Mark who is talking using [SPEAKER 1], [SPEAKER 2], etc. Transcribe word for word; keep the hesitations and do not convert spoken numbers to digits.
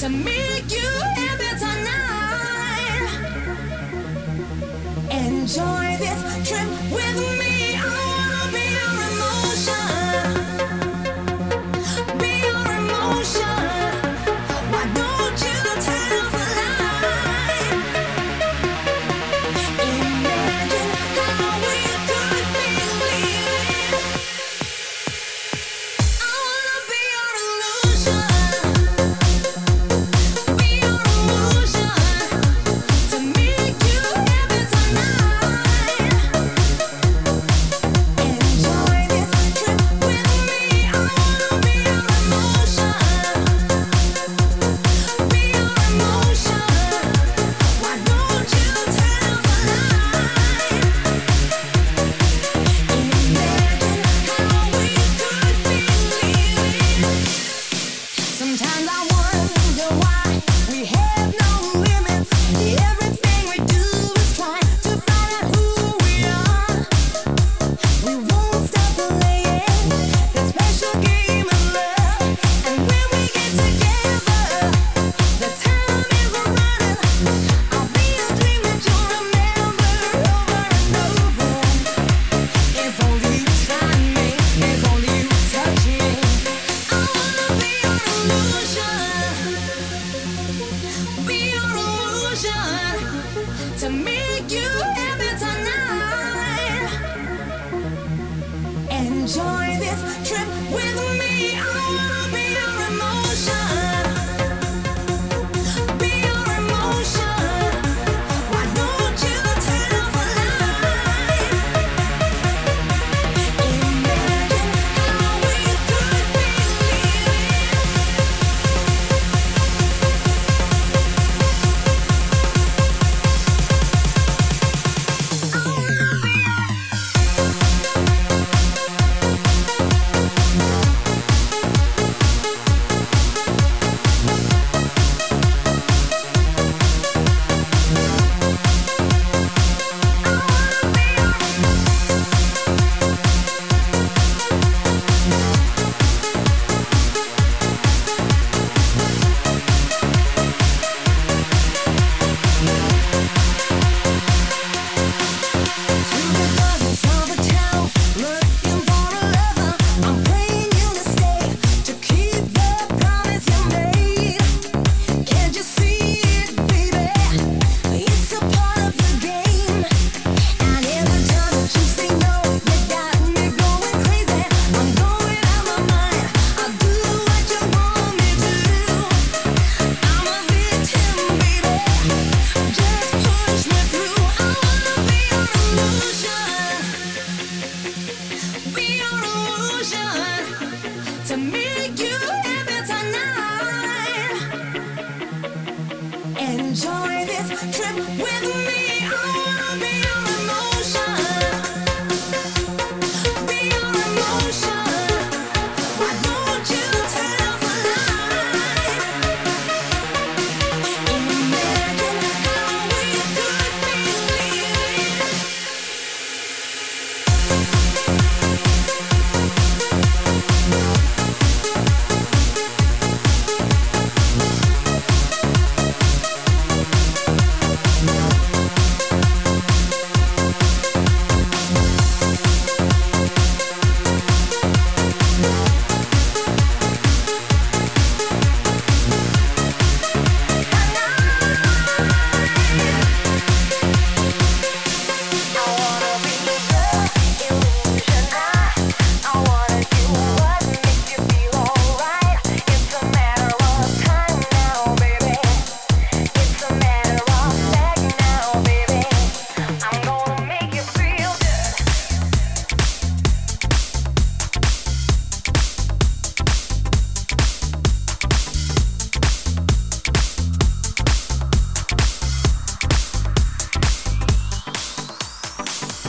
[SPEAKER 1] to make you happy tonight. Enjoy this trip with me. I wanna be your emotion, be your emotion. Why don't you turn off the light? Imagine how we could be living. I wanna be your illusion, be your emotion, to make you happy tonight. Enjoy this trip with me. I wanna be your emotion, be your emotion. Why don't you turn off the light? Imagine how we could be living. Sometimes I wonder why we have no limits. Everything we do is try to find out who we are. We won't stop playing that special game of love. And when we get together, the time is running. I'll be a dream that you'll remember over and over. If only you try me, if only you touch me. I wanna be your illusion, be your illusion, to make you happy tonight. Enjoy this trip with me. I wanna